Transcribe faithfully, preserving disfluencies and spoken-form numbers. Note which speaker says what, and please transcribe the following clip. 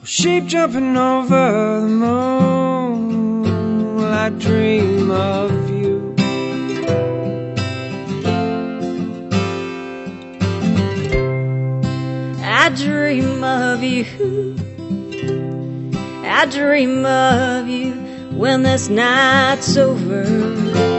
Speaker 1: Sheep jumping over the moon, well, I dream of you.
Speaker 2: I dream of you. I dream of you when this night's over.